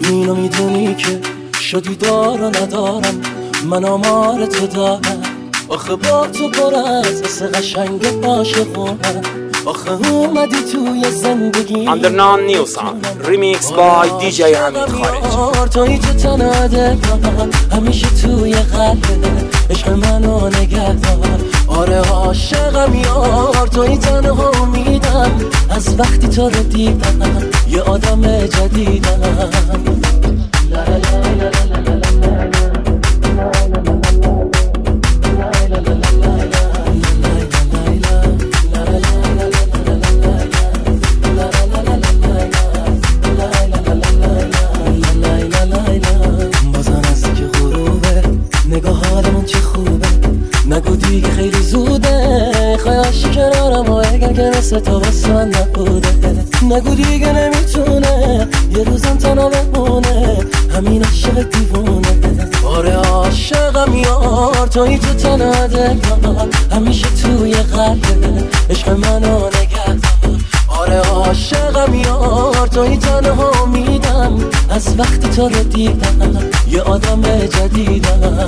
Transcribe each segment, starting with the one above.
اینو میدونی که شدی دار و ندارم، من آمار تو دارم. آخه با تو پر از حس قشنگ عاشقونم. آخه اومدی توی زندگی Undernan new song remix by DJ حمید خارجی. توی تو تنها دلم، همیشه توی قلبه عشق منو نگهدار. آره عاشقم یار، توی تنها امیدم از وقتی تو رو دیدم، یه آدم جدیدم. نگو دیگه خیلی زوده، خواهشی کنارم و اگر مثل تو واسه من نبوده. نگو دیگه نمیتونه یه روزم تنها بمونه، همین عاشق دیوونه. آره عاشقم یار، توی تو تنها دلم، همیشه توی قلبه عشق منو نگهدار. آره عاشقم یار، توی تنها امیدم از وقتی تو رو دیدم، یه آدم جدیدم.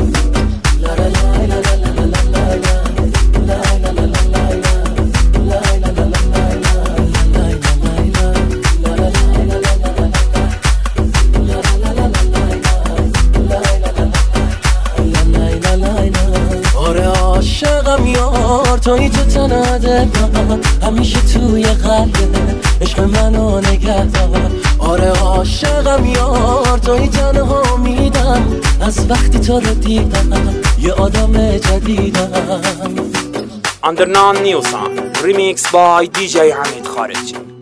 آره عاشقم یار، توی تو تنها دلم، همیشه توی قلبه عشق منو نگهدار. آره عاشقم یار، توی تنها امیدم از وقتی تو رو دیدم، یه آدم جدیدم. Undernan new song remix by DJ حمید خارجی.